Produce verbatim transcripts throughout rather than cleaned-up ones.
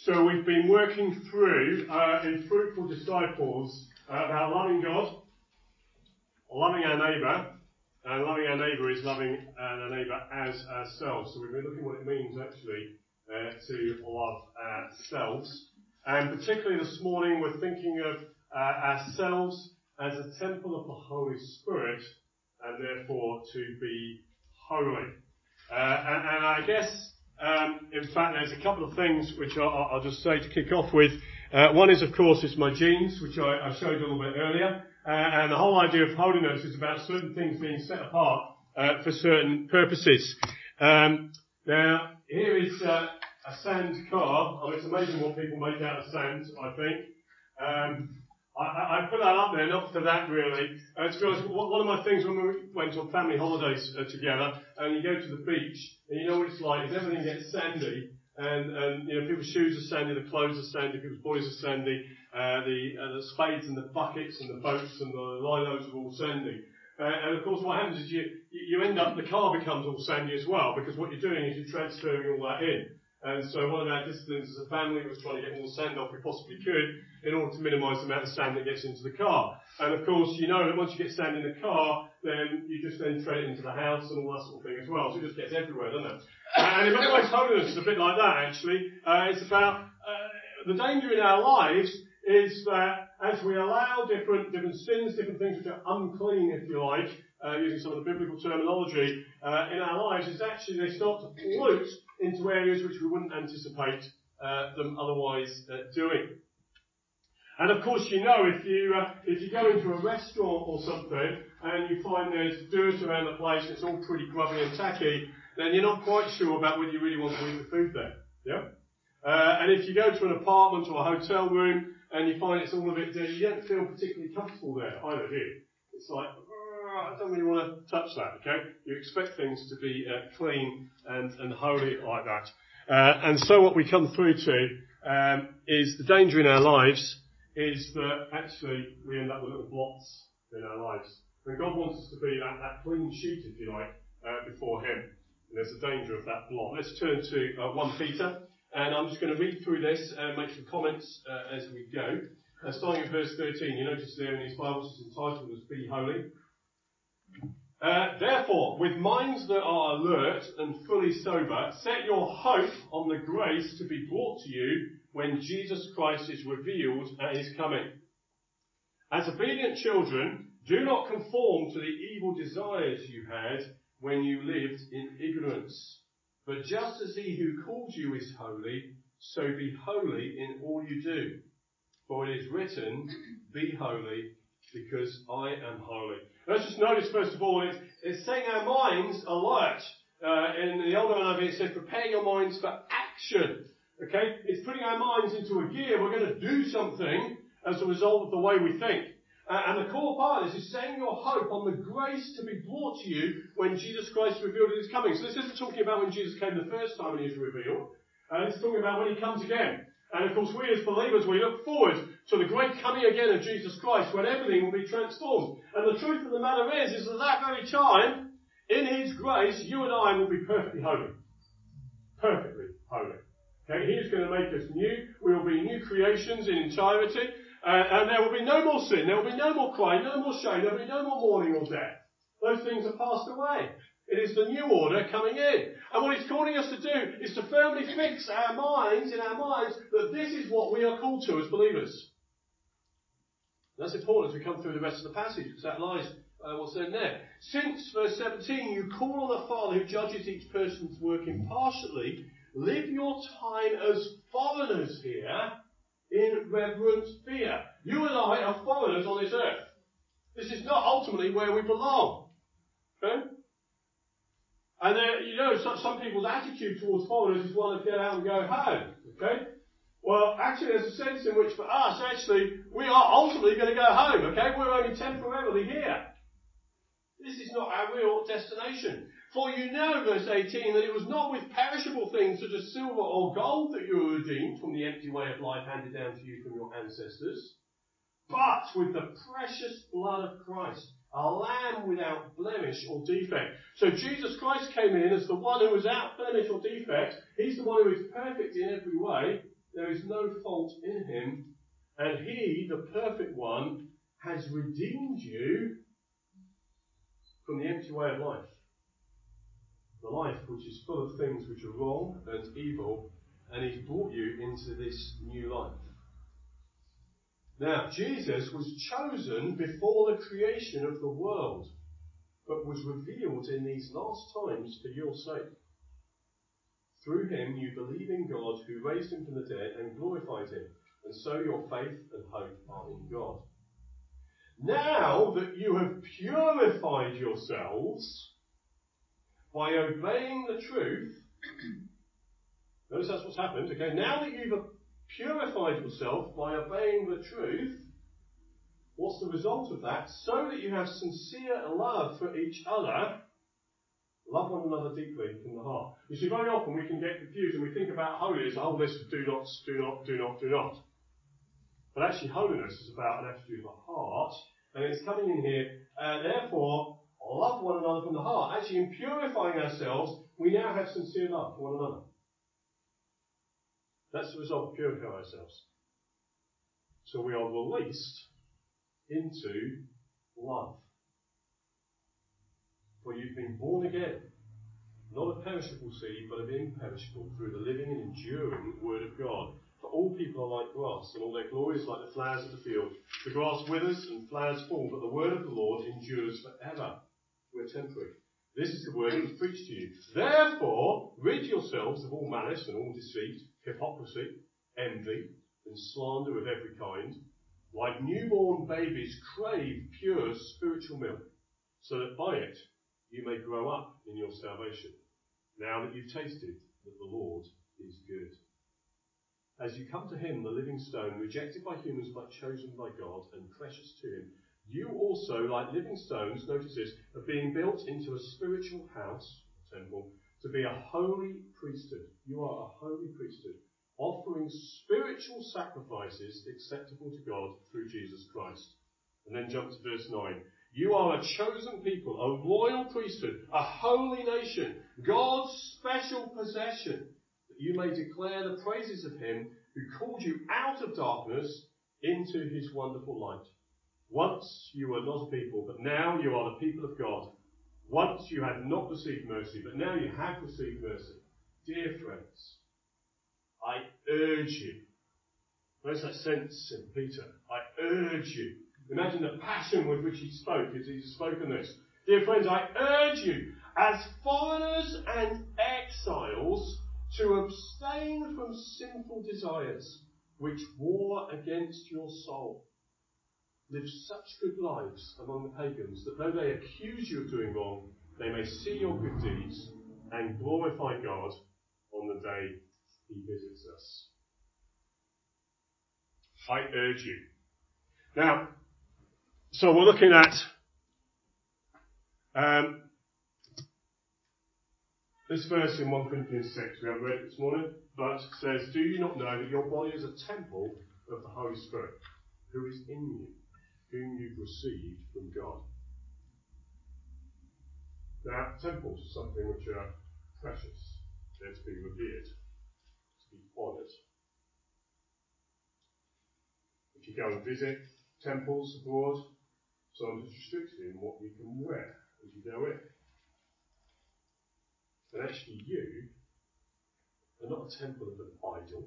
So we've been working through, uh, in Fruitful Disciples, uh, about loving God, loving our neighbour, and loving our neighbour is loving our neighbour as ourselves. So we've been looking at what it means actually uh, to love ourselves. And particularly this morning we're thinking of uh, ourselves as a temple of the Holy Spirit, and therefore to be holy. Uh, and, and I guess, um, in fact, there's a couple of things which I'll, I'll just say to kick off with. Uh, one is, of course, it's my genes, which I, I showed you a little bit earlier. Uh, and the whole idea of holiness is about certain things being set apart uh, for certain purposes. Um, now, here is uh, a sand car. I mean, it's amazing what people make out of sand, I think. Um, I, I put that up there, not for that really. Uh, to be honest, one of my things when we went on family holidays uh, together, and you go to the beach, and you know what it's like, is everything gets sandy, and, and you know, people's shoes are sandy, the clothes are sandy, people's bodies are sandy, uh, the, uh, the spades and the buckets and the boats and the linos are all sandy. Uh, and of course what happens is you, you end up, the car becomes all sandy as well, because what you're doing is you're transferring all that in. And so one of our disciplines as a family was trying to get all the sand off we possibly could in order to minimise the amount of sand that gets into the car. And of course, you know that once you get sand in the car, then you just then tread it into the house and all that sort of thing as well. So it just gets everywhere, doesn't it? And in many ways, holiness is a bit like that, actually. Uh, it's about uh, the danger in our lives is that as we allow different different sins, different things which are unclean, if you like, uh, using some of the biblical terminology, uh, in our lives, is actually they start to pollute into areas which we wouldn't anticipate uh, them otherwise uh, doing. And of course, you know, if you uh, if you go into a restaurant or something and you find there's dirt around the place and it's all pretty grubby and tacky, then you're not quite sure about whether you really want to eat the food there. Yeah. Uh, and if you go to an apartment or a hotel room and you find it's all a bit dirty, you don't feel particularly comfortable there either, do you? It's like, I don't really want to touch that, okay? You expect things to be uh, clean and, and holy like that. Uh, and so what we come through to um, is the danger in our lives is that actually we end up with little blots in our lives. And God wants us to be that, that clean sheet, if you like, uh, before Him. And there's a danger of that blot. Let's turn to uh, First Peter, and I'm just going to read through this and make some comments uh, as we go. Uh, starting at verse thirteen, you notice there in these Bibles it's entitled as Be Holy. Uh, Therefore, with minds that are alert and fully sober, set your hope on the grace to be brought to you when Jesus Christ is revealed at His coming. As obedient children, do not conform to the evil desires you had when you lived in ignorance. But just as He who called you is holy, so be holy in all you do. For it is written, be holy, because I am holy. Let's just notice, first of all, it's, it's setting our minds alert. Uh, in the older one of it, it says, prepare your minds for action. Okay? It's putting our minds into a gear. We're going to do something as a result of the way we think. Uh, and the core part of this is setting your hope on the grace to be brought to you when Jesus Christ is revealed at His coming. So this isn't talking about when Jesus came the first time and He was revealed. Uh, it's talking about when He comes again. And of course, we as believers, we look forward to the great coming again of Jesus Christ when everything will be transformed. And the truth of the matter is, is at that very time, in His grace, you and I will be perfectly holy. Perfectly holy. Okay, He is going to make us new. We will be new creations in entirety. Uh, and there will be no more sin. There will be no more crying, no more shame. There will be no more mourning or death. Those things are passed away. It is the new order coming in. And what He's calling us to do is to firmly fix our minds, in our minds, that this is what we are called to as believers. That's important as we come through the rest of the passage, because that lies uh, what's in there. Since, verse seventeen, you call on the Father who judges each person's work impartially, live your time as foreigners here in reverent fear. You and I are foreigners on this earth. This is not ultimately where we belong. Okay? And there, you know, some, some people's attitude towards foreigners is one to get out and go home. Okay? Well, actually, there's a sense in which for us, actually, we are ultimately going to go home. Okay? We're only temporarily here. This is not our real destination. For you know, verse eighteen, that it was not with perishable things such as silver or gold that you were redeemed from the empty way of life handed down to you from your ancestors, but with the precious blood of Christ, a lamb without blemish or defect. So Jesus Christ came in as the one who was without blemish or defect. He's the one who is perfect in every way. There is And he, the perfect one, has redeemed you from the empty way of life. The life which is full of things which are wrong and evil, and he's brought you into this new life. Now, Jesus was chosen before the creation of the world, but was revealed in these last times for your sake. Through him you believe in God, who raised him from the dead and glorified him, and so your faith and hope are in God. Now that you have purified yourselves by obeying the truth, notice that's what's happened, okay? Now that you've purified yourself by obeying the truth, what's the result of that? So that you have sincere love for each other, love one another deeply from the heart. You see, very often we can get confused and we think about holiness as a whole list of do nots, do not, do not, do not. But actually holiness is about an attitude of the heart, and it's coming in here, uh, therefore, love one another from the heart. Actually, in purifying ourselves, we now have sincere love for one another. That's the result of purifying ourselves. So we are released into love. For you've been born again, not of perishable seed, but of imperishable, through the living and enduring word of God. For all people are like grass, and all their glory is like the flowers of the field. The grass withers and flowers fall, but the word of the Lord endures forever. We're temporary. This is the word that was preached to you. Therefore, rid yourselves of all malice and all deceit, hypocrisy, envy, and slander of every kind. Like newborn babies, crave pure spiritual milk, so that by it you may grow up in your salvation, now that you've tasted that the Lord is good. As you come to him, the living stone, rejected by humans but chosen by God and precious to him, you also, like living stones, notice this, are being built into a spiritual house, temple, to be a holy priesthood. You are a holy priesthood, offering spiritual sacrifices acceptable to God through Jesus Christ. And then jump to verse nine. You are a chosen people, a royal priesthood, a holy nation, God's special possession, that you may declare the praises of him who called you out of darkness into his wonderful light. Once you were not a people, but now you are the people of God. Once you had not received mercy, but now you have received mercy. Dear friends, I urge you. Where's that sense in Peter? I urge you. Imagine the passion with which he spoke as he's spoken this. Dear friends, I urge you, as foreigners and exiles, to abstain from sinful desires which war against your soul. Live such good lives among the pagans that though they accuse you of doing wrong, they may see your good deeds and glorify God on the day he visits us. I urge you. Now, so we're looking at um, this verse in First Corinthians six. We haven't read it this morning, but it says, do you not know that your body is a temple of the Holy Spirit, who is in you, whom you've received from God? Now, temples are something which are precious. They're to be revered, to be honoured. If you go and visit temples abroad, sometimes it's restricted in what you can wear as you go in. And actually you are not a temple of an idol.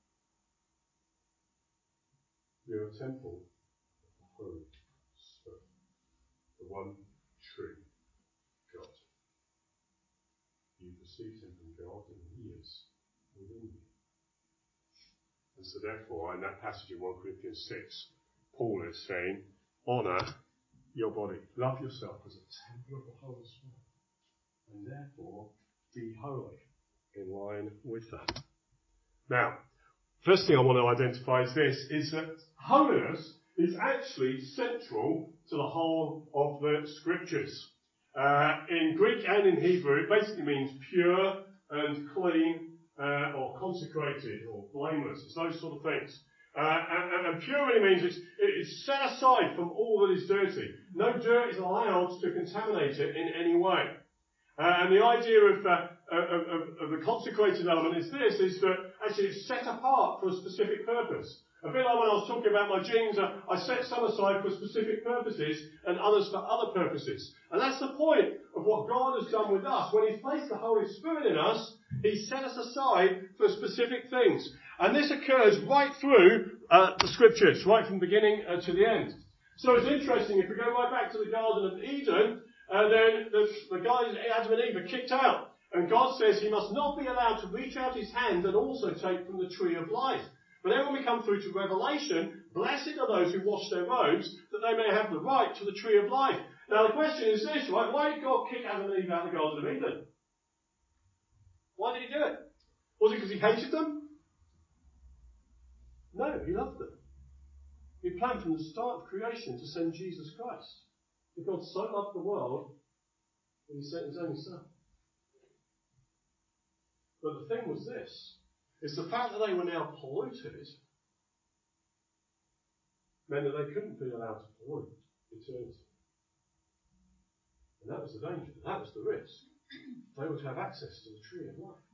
You're a temple of the Holy Spirit, the one true God. You've received him from God and he is within you. And so therefore, in that passage in First Corinthians six, Paul is saying, honour your body. Love yourself as a temple of the Holy Spirit. And therefore, be holy in line with that. Now, first thing I want to identify is this, is that holiness is actually central to the whole of the scriptures. Uh, in Greek and in Hebrew, it basically means pure and clean, uh, or consecrated, or blameless. It's those sort of things. Uh, and, and pure really means it's, it's set aside from all that is dirty. No dirt is allowed to contaminate it in any way. Uh, and the idea of, uh, of, of, of the consecrated element is this, is that actually it's set apart for a specific purpose. A bit like when I was talking about my genes, uh, I set some aside for specific purposes and others for other purposes. And that's the point of what God has done with us. When He's placed the Holy Spirit in us, He's set us aside for specific things. And this occurs right through uh, the Scriptures, right from the beginning uh, to the end. So it's interesting, if we go right back to the Garden of Eden, uh, then the, the guys, Adam and Eve, are kicked out. And God says He must not be allowed to reach out His hand and also take from the tree of life. But then when we come through to Revelation, blessed are those who wash their robes, that they may have the right to the tree of life. Now the question is this, right? Why did God kick Adam and Eve out of the Garden of Eden? Why did He do it? Was it because He hated them? No, He loved them. He planned from the start of creation to send Jesus Christ. But God so loved the world that He sent His only Son. But the thing was this. It's the fact that they were now polluted meant that they couldn't be allowed to pollute eternity. And that was the danger. That was the risk. They were to have access to the tree of life.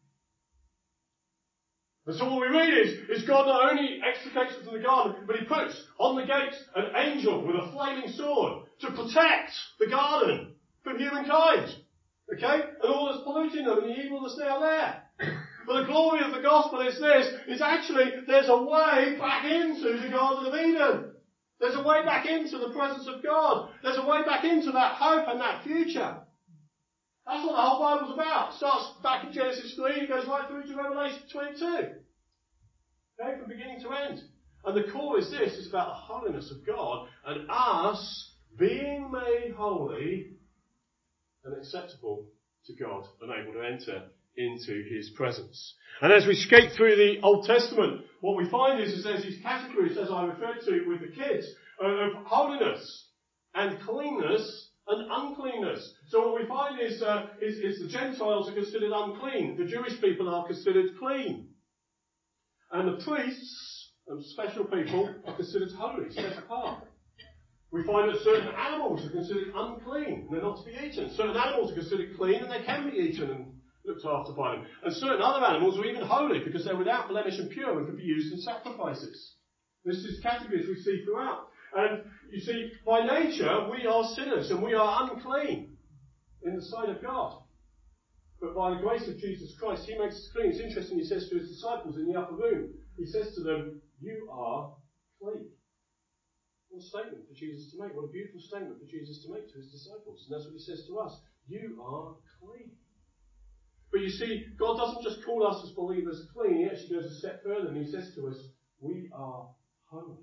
And so what we read is, is God not only extricates them from the garden, but He puts on the gates an angel with a flaming sword to protect the garden from humankind. Okay? And all that's polluting them and the evil that's now there. But the glory of the gospel is this, is actually there's a way back into the Garden of Eden. There's a way back into the presence of God. There's a way back into that hope and that future. That's what the whole Bible's about. It starts back in Genesis three and goes right through to Revelation twenty-two. Okay, from beginning to end. And the core is this, it's about the holiness of God and us being made holy and acceptable to God and able to enter into His presence. And as we skate through the Old Testament, what we find is, is there's these categories, as I referred to with the kids, of holiness and cleanness and uncleanness. So what we find is, uh, is, is the Gentiles are considered unclean. The Jewish people are considered clean. And the priests and special people are considered holy, set apart. We find that certain animals are considered unclean and they're not to be eaten. Certain animals are considered clean and they can be eaten and looked after by them. And certain other animals are even holy because they're without blemish and pure and can be used in sacrifices. This is categories we see throughout. And you see, by nature, we are sinners and we are unclean in the sight of God. But by the grace of Jesus Christ, He makes us clean. It's interesting, He says to His disciples in the upper room, He says to them, you are clean. What a statement for Jesus to make. What a beautiful statement for Jesus to make to His disciples. And that's what He says to us. You are clean. But you see, God doesn't just call us as believers clean. He actually goes a step further and He says to us, we are holy.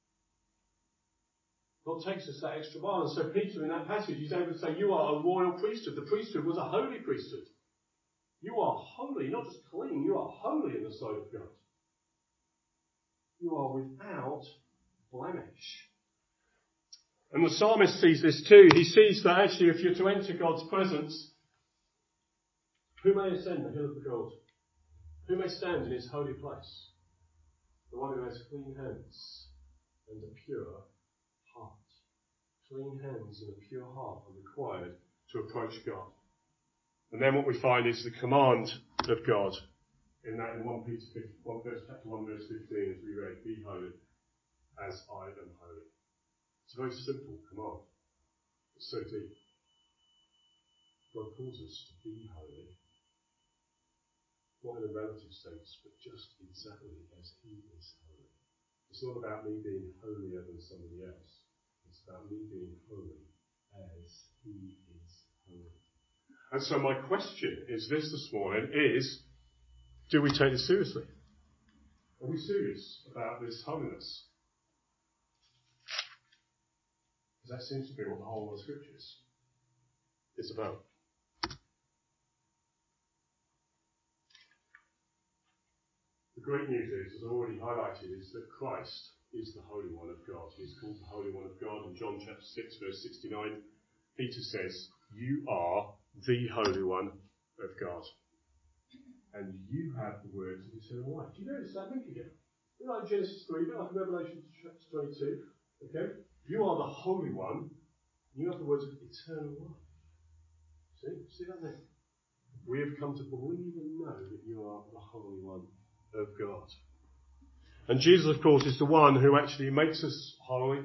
God takes us that extra mile. And so Peter in that passage, he's able to say, you are a royal priesthood. The priesthood was a holy priesthood. You are holy, not just clean, you are holy in the sight of God. You are without blemish. And the psalmist sees this too. He sees that actually if you're to enter God's presence, who may ascend the hill of the God? Who may stand in His holy place? The one who has clean hands and a pure heart. Clean hands and a pure heart are required to approach God. And then what we find is the command of God in that in First Peter one verse, chapter one verse fifteen, as we read, be holy as I am holy. It's a very simple command. It's so deep. God calls us to be holy, not in a relative sense, but just exactly as He is holy. It's not about me being holier than somebody else. It's about me being holy as He is holy. And so my question is this this morning is, do we take this seriously? Are we serious about this holiness? Because that seems to be what the whole of the Scriptures is about. The great news is, as I already highlighted, is that Christ is the Holy One of God. He is called the Holy One of God. In John chapter six verse sixty-nine, Peter says, you are the Holy One of God. And you have the words of eternal life. Do you notice that link again? You know, like Genesis three, like Revelation chapter twenty-two. Okay? You are the Holy One, and you have the words of eternal life. See? See that link? We have come to believe and know that you are the Holy One of God. And Jesus, of course, is the one who actually makes us holy.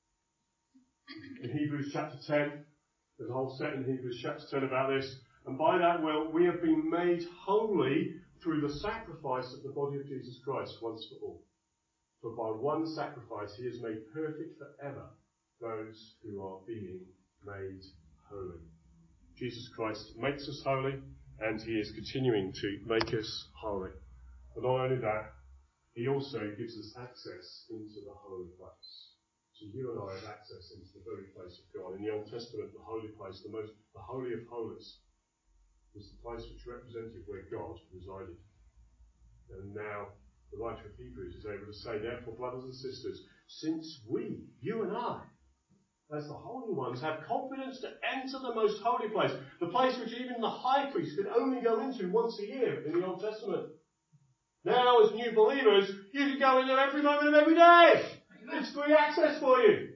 In Hebrews chapter ten, there's a whole set in Hebrews chapter ten about this. And by that, well, we have been made holy through the sacrifice of the body of Jesus Christ once for all. For by one sacrifice he has made perfect forever those who are being made holy. Jesus Christ makes us holy, and he is continuing to make us holy. But not only that, he also gives us access into the holy place. So you and I have access into the very place of God. In the Old Testament, the holy place, the most, the holy of holies, was the place which represented where God resided. And now the writer of Hebrews is able to say, therefore, brothers and sisters, since we, you and I, as the holy ones, have confidence to enter the most holy place, the place which even the high priest could only go into once a year in the Old Testament. Now, as new believers, you can go in there every moment of every day. It's free access for you.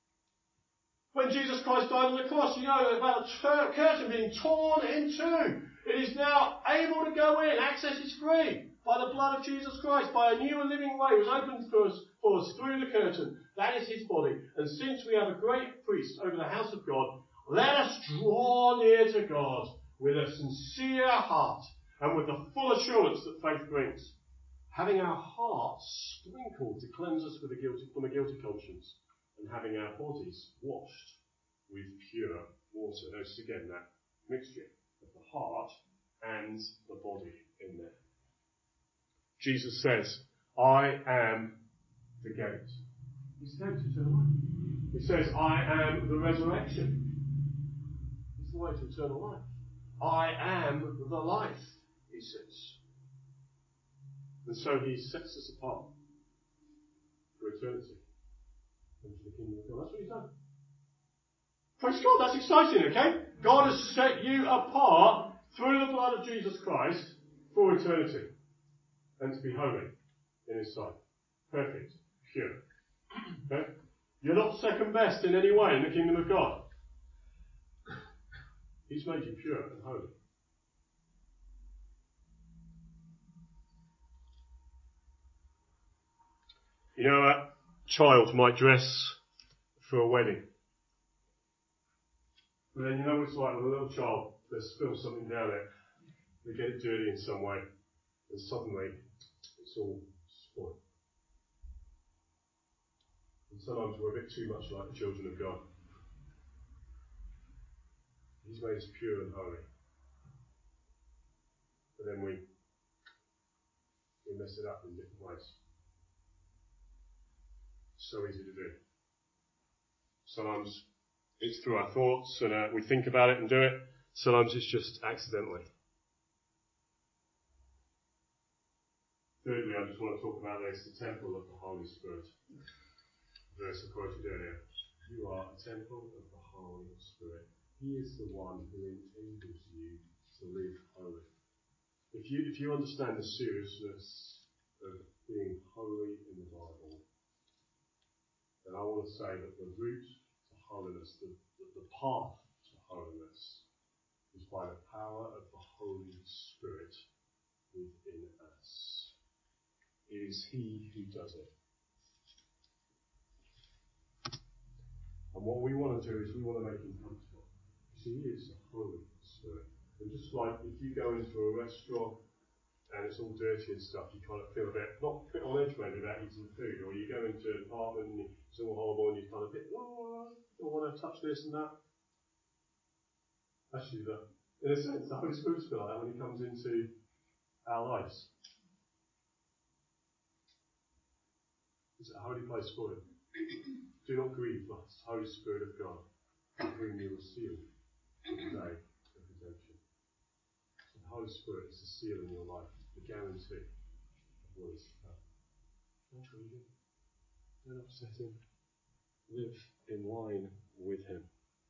When Jesus Christ died on the cross, you know about the curtain being torn in two. It is now able to go in. Access is free. By the blood of Jesus Christ, by a new and living way was opened for us, for us through the curtain. That is his body. And since we have a great priest over the house of God, let us draw near to God with a sincere heart and with the full assurance that faith brings, having our hearts sprinkled to cleanse us with a guilty, from a guilty conscience, and having our bodies washed with pure water. Notice again that mixture of the heart and the body in there. Jesus says, I am the gate. He's the gate to eternal life. He says, I am the resurrection. He's the way to eternal life. I am the life, he says. And so he sets us apart for eternity and for the kingdom of God. That's what he's done. Praise God, that's exciting, okay? God has set you apart through the blood of Jesus Christ for eternity and to be holy in his sight. Perfect, pure. Okay? You're not second best in any way in the kingdom of God. He's made you pure and holy. You know, a child might dress for a wedding. But then you know what it's like with a little child, they spill something down there, they get it dirty in some way, and suddenly it's all spoiled. And sometimes we're a bit too much like the children of God. He's made us pure and holy. But then we, we mess it up in different ways. So easy to do. Sometimes it's through our thoughts and uh, we think about it and do it. Sometimes it's just accidentally. Thirdly, I just want to talk about this, the temple of the Holy Spirit. Verse I quoted earlier. You are a temple of the Holy Spirit. He is the one who enables you to live holy. If you, if you understand the seriousness of being holy in the Bible, then I want to say that the route to holiness, the, the, the path to holiness, is by the power of the Holy Spirit within us. It is He who does it. And what we want to do is we want to make Him comfortable. See, He is the Holy Spirit. And just like if you go into a restaurant and it's all dirty and stuff, you kind of feel a bit, not a bit on edge maybe about eating food, or you go into an apartment and it's all horrible and you kind of bit, oh, I don't want to touch this and that. Actually, the, in a sense, the Holy Spirit's feel like that when He comes into our lives. It's a holy place for Him. Do not grieve the Holy Spirit of God, whom you were sealed for the day of redemption. So the Holy Spirit is the seal in your life, the guarantee of what is to come. Don't grieve Him. Don't upset Him. Live in line with Him.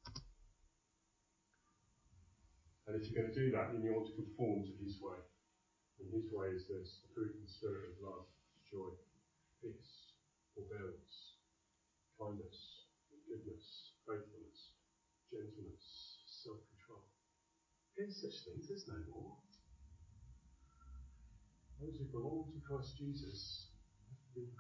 And if you're going to do that, then you want to conform to His way. And His way is this: the fruit of the Spirit of love, joy, peace, forbearance, kindness, goodness, faithfulness, gentleness, self-control. Against such things, there's no law. Those who belong to Christ Jesus have been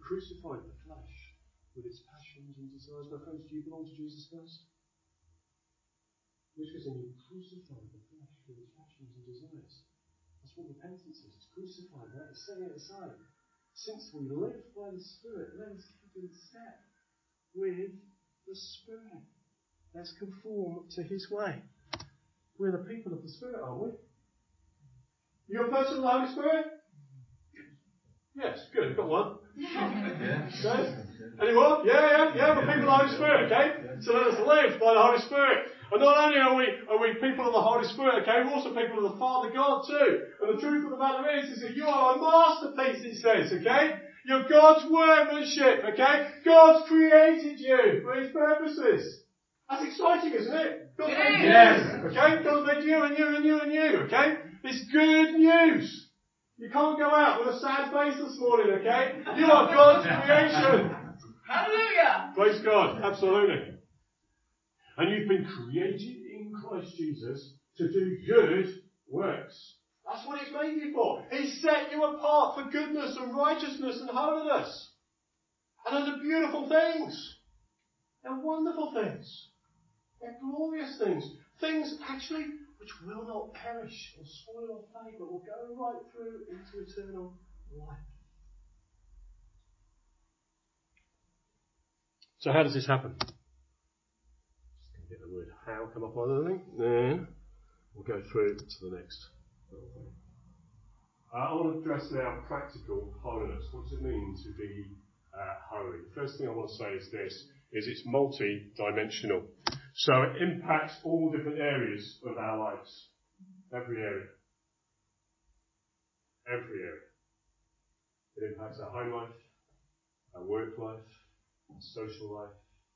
crucified the flesh with its passions and desires. My friends, do you belong to Jesus Christ? Which is when you crucified the flesh with its passions and desires. That's what repentance is. It's crucified, right? It's setting it aside. Since we live by the Spirit, let us keep in step with the Spirit. Let's conform to His way. We're the people of the Spirit, aren't we? You're a person of the Holy Spirit? Yes, good. We've got one. Yeah. Okay. Anyone? Yeah, yeah, yeah. We're people of the Holy Spirit, okay? So let us live by the Holy Spirit. And not only are we are we people of the Holy Spirit, okay, we're also people of the Father God too. And the truth of the matter is, is that you are a masterpiece, it says, okay? You're God's workmanship, okay? God's created you for His purposes. That's exciting, isn't it? God made Yes. you, okay? God made you and you and you and you, okay? It's good news. You can't go out with a sad face this morning, okay? You are God's creation. Hallelujah. Praise God, absolutely. And you've been created in Christ Jesus to do good works. That's what He's made you for. He set you apart for goodness and righteousness and holiness. And those are beautiful things. They're wonderful things. They're glorious things. Things actually which will not perish or spoil or fade, but will go right through into eternal life. So how does this happen? Get the word how come up on anything. Then we'll go through to the next little thing. Uh, I want to address now practical holiness. What does it mean to be uh, holy? The first thing I want to say is this, is it's multi-dimensional. So it impacts all different areas of our lives. Every area. Every area. It impacts our home life, our work life, our social life.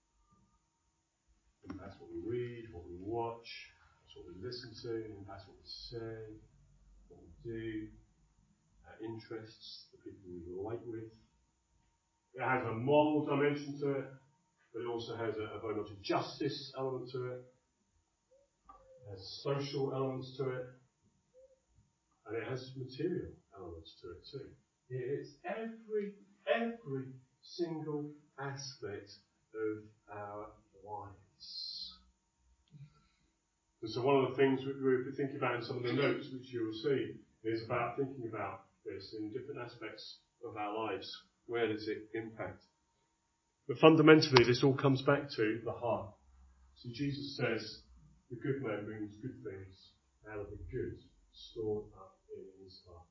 It impacts what we read, what we watch, that's what we listen to, it impacts what we say, what we do, our interests, the people we relate with. It has a moral dimension to it, but it also has a, a very much a justice element to it. It has social elements to it, and it has material elements to it too. It's every, every single aspect of our lives. And so one of the things we we'll be thinking about in some of the notes which you'll see is about thinking about this in different aspects of our lives. Where does it impact? But fundamentally, this all comes back to the heart. So Jesus says, the good man brings good things out of the good stored up in his heart.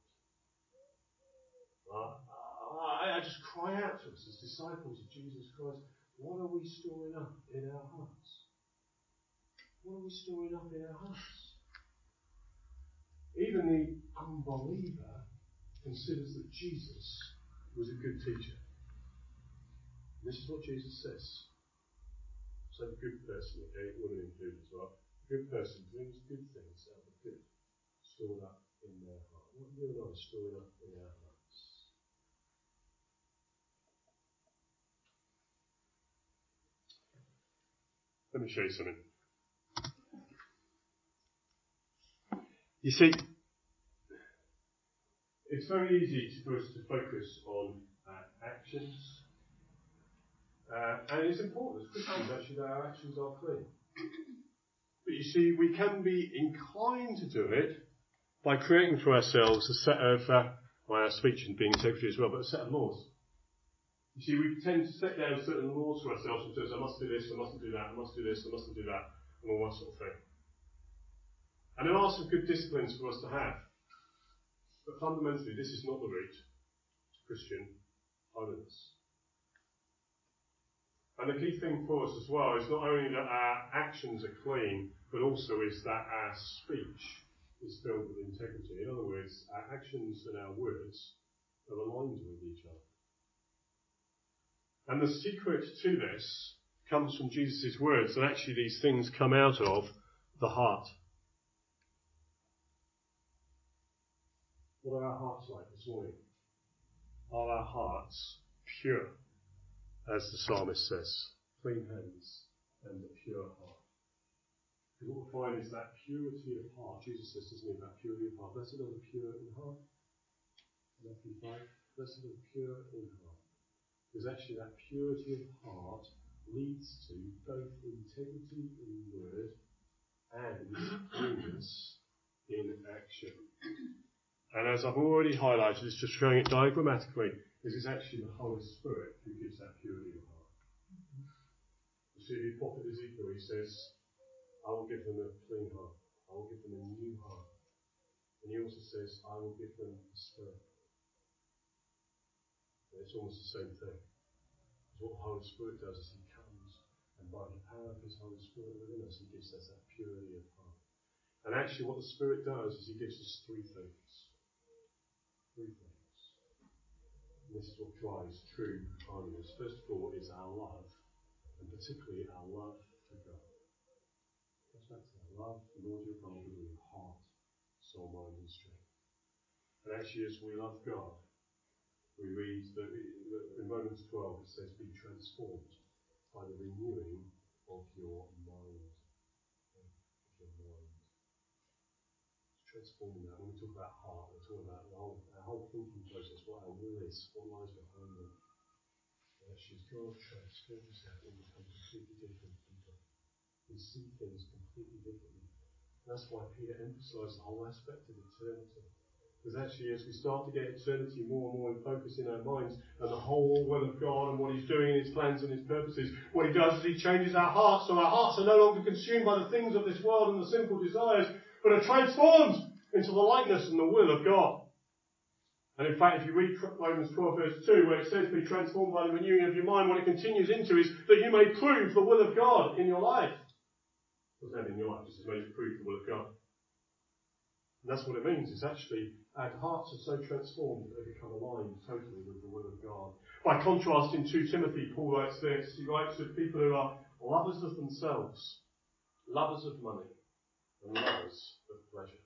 Uh, I, I just cry out to us as disciples of Jesus Christ, what are we storing up in our hearts? What are we storing up in our hearts? Even the unbeliever considers that Jesus was a good teacher. This is what Jesus says. So the good person, okay, women included as well. The good person brings good things out of the good, stored up in their heart. What you and I are storing up in our hearts? Let me show you something. You see, it's very easy for us to focus on uh, actions. Uh, and it's important as Christians actually that our actions are clean. But you see, we can be inclined to do it by creating for ourselves a set of, uh, well, our speech and being integrity as well, but a set of laws. You see, we tend to set down certain laws for ourselves and says, I must do this, I mustn't do that, I must do this, I mustn't do that, and all that sort of thing. And there are some good disciplines for us to have. But fundamentally, this is not the route to Christian holiness. And the key thing for us as well is not only that our actions are clean, but also is that our speech is filled with integrity. In other words, our actions and our words are aligned with each other. And the secret to this comes from Jesus' words, that actually these things come out of the heart. What are our hearts like this morning? Are our hearts pure? As the psalmist says, clean hands and a pure heart. Because what we find is that purity of heart, Jesus says, doesn't he, that purity of heart. Blessed are the pure in heart. Matthew five, blessed are the pure in heart. Because actually that purity of heart leads to both integrity in word and holiness in action. And as I've already highlighted, it's just showing it diagrammatically, this is actually the Holy Spirit who gives that purity of heart. You see, the prophet Ezekiel, he says, I will give them a clean heart. I will give them a new heart. And he also says, I will give them a spirit. And it's almost the same thing. Because what the Holy Spirit does is he comes, and by the power of his Holy Spirit within us, he gives us that purity of heart. And actually what the Spirit does is he gives us three things. Three things. And this is what drives true holiness. First of all is our love, and particularly our love for God. That's back to that love the Lord your God with your heart, soul, mind, and strength. And actually, as we love God, we read that in Romans twelve it says, be transformed by the renewing of your mind. Of your mind. Transforming that. When we talk about heart, we're talking about the whole, our whole thinking process, what our will is, what lies behind it. And actually, as God transforms that, we become completely different people. We see things completely differently. That's why Peter emphasised the whole aspect of eternity. Because actually, as we start to get eternity more and more in focus in our minds, and the whole will of God and what he's doing in his plans and his purposes, what he does is he changes our hearts, so our hearts are no longer consumed by the things of this world and the sinful desires, but are transformed into the likeness and the will of God. And in fact, if you read Romans twelve verse two, where it says, be transformed by the renewing of your mind, what it continues into is that you may prove the will of God in your life. What's that in your life? This is made to prove the will of God. And that's what it means. It's actually, our hearts are so transformed that they become aligned totally with the will of God. By contrast, in Second Timothy, Paul writes this. He writes of people who are lovers of themselves, lovers of money, and lovers of pleasure.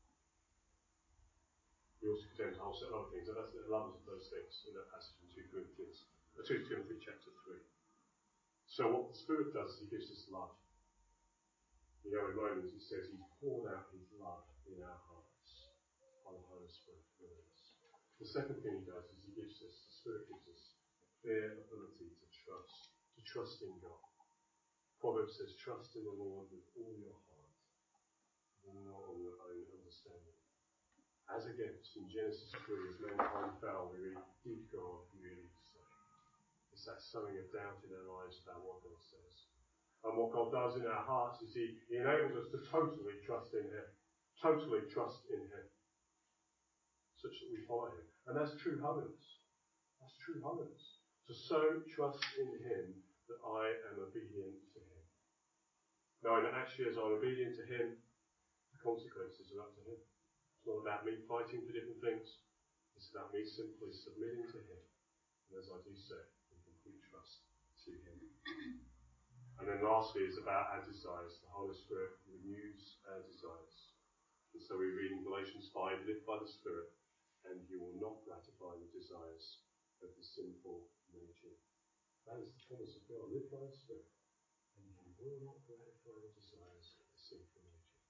He also condemns a whole set of other things, and that's the lovers of those things in that passage in Second Corinthians, uh, Second Timothy chapter three. So what the Spirit does is he gives us love. You know, in Romans it says he's poured out his love in our hearts by the Holy Spirit within us. The second thing he does is he gives us, the Spirit gives us a clear ability to trust, to trust in God. Proverbs says, trust in the Lord with all your heart, and not on your own understanding. As against, in Genesis three, as mankind fell, we read, did God really say? It's that sowing of doubt in our lives about what God says. And what God does in our hearts is he, he enables us to totally trust in him. Totally trust in him. Such that we follow him. And that's true holiness. That's true holiness. To so trust in him that I am obedient to him. Knowing that actually as I'm obedient to him, the consequences are up to him. It's not about me fighting for different things. It's about me simply submitting to him. And as I do so, in complete trust to him. And then lastly is about our desires. The Holy Spirit renews our desires. And so we read in Galatians five, live by the Spirit, and you will not gratify the desires of the sinful nature. That is the promise of God. Live by the Spirit, and you will not gratify the desires of the sinful nature.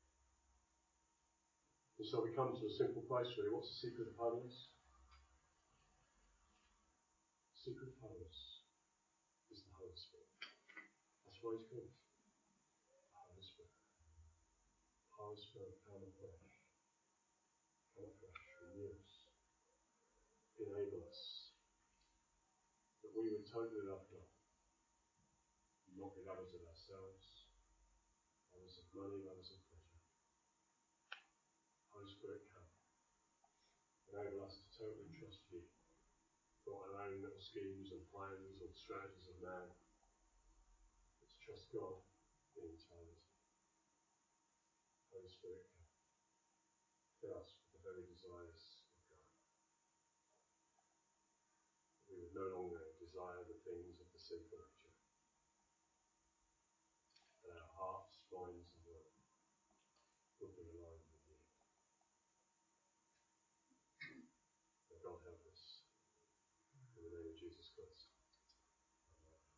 And so we come to a simple place really. What's the secret of holiness? The secret of holiness is the Holy Spirit. That's why he's called the Holy Spirit. The Holy Spirit come afresh. Come afresh, renew us. Enable us. That we would totally love God. Not be lovers of ourselves, lovers of money, lovers of pleasure. Holy Spirit, come. Enable us to totally trust you. Not our own little schemes and plans or strategies of man. But to trust God in eternity. Holy Spirit, come. Fill us with the very desires of God. That we would no longer desire the things of the sinful nature. That our hearts, minds, and will will be aligned with you. May God help us. In the name of Jesus Christ.